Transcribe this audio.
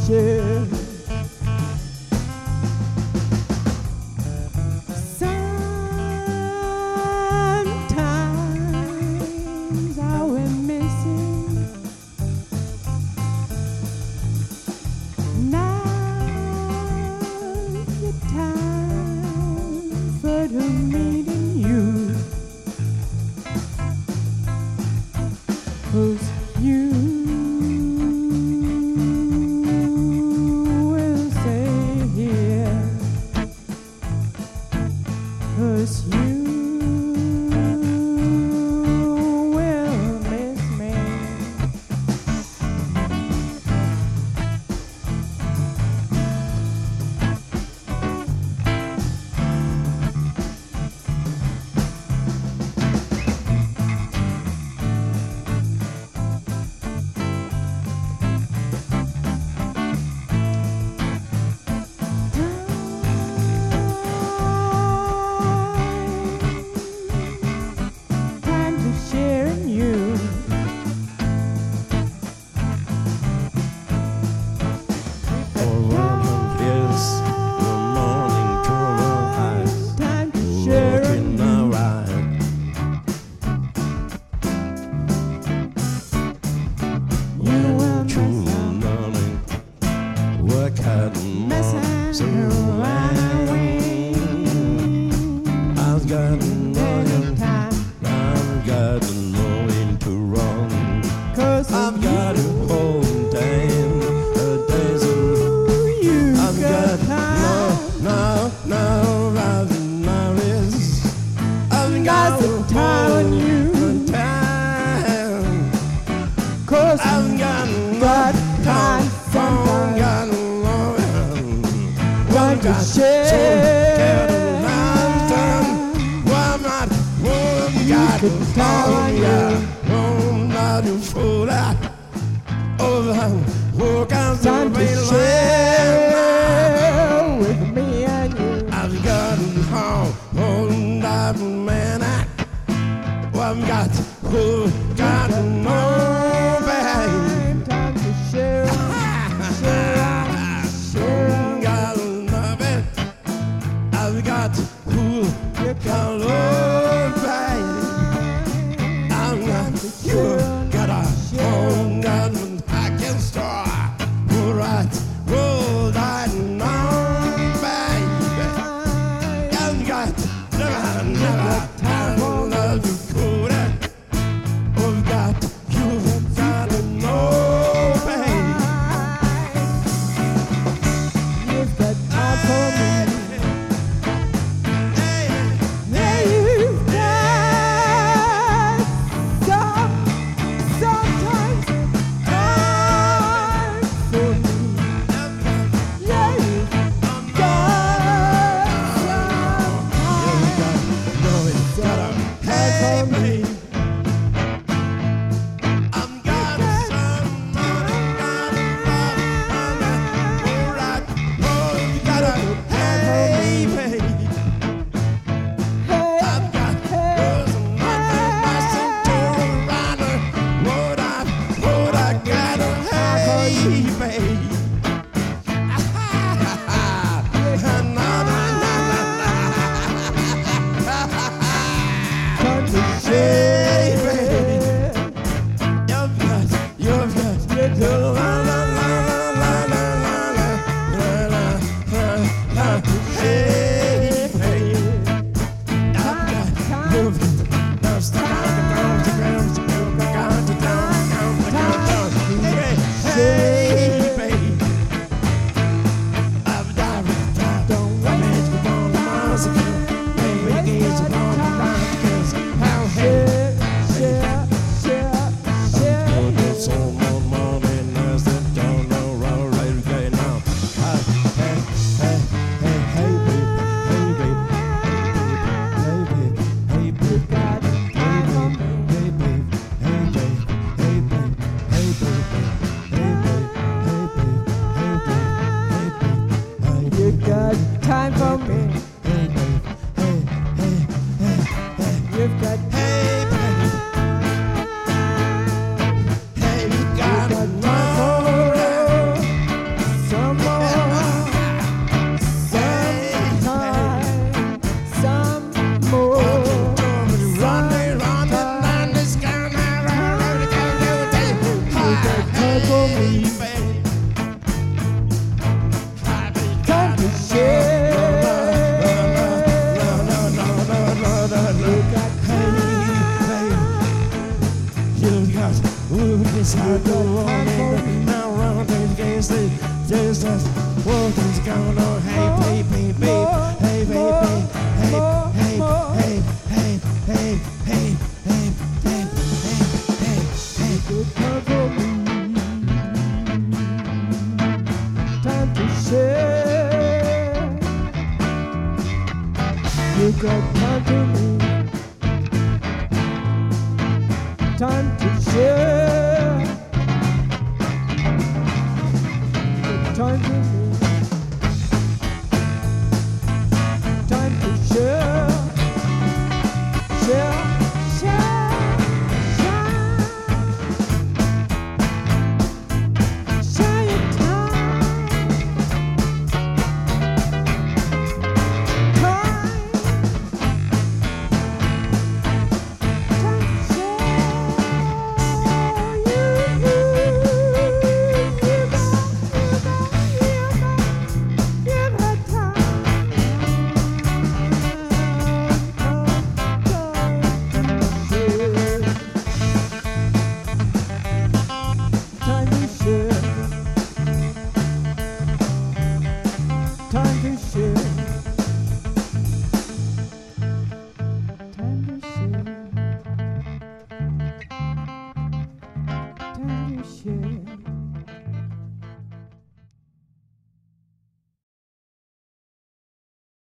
share. Sometimes I will miss you. Now's the time for the meeting you. 'Cause you will stay here. 'Cause you will miss me. Time to sharing you. Time to sharing you. You will messing around. I've got Every time. nothing to run. 'Cause I've got a whole day, a dozen. you I've got time. I've got some time on you. time. 'Cause I've got time sometimes. got Want to share. Time to share with me and you. I've got man. I've got who got no bag. Time to share. Got nothing. I've got who got no bag. I've got you got a home gun I can start. Right, roll that non baby. I've got never time love you cool. I've got you got no baby. You've got time for me. Hey, Yeah, you've got sometimes time for me. Yeah, you've got hey, time for me. I'm got some money, alright. Oh, you got a hey, baby. I've got some money, my Cinderella. What I got a hey, baby. Time to Hey, share. you've got hey, baby. Hey, baby. I've died with time. Don't wait for all the miles of you. Maybe it's a long time because how hey. So more money as they don't know right again now. Hey, baby. Hey, baby. You got time for me. You've got Hey, baby. Hey, you got time no I don't want it. Now running against it. Just as world is going on. Hey, baby, baby. Hey, baby. Hey, hey, hey, hey, hey, hey, hey, hey, hey, hey, Good time for me. Time to share. You got time for me. Time to share. Good time for me.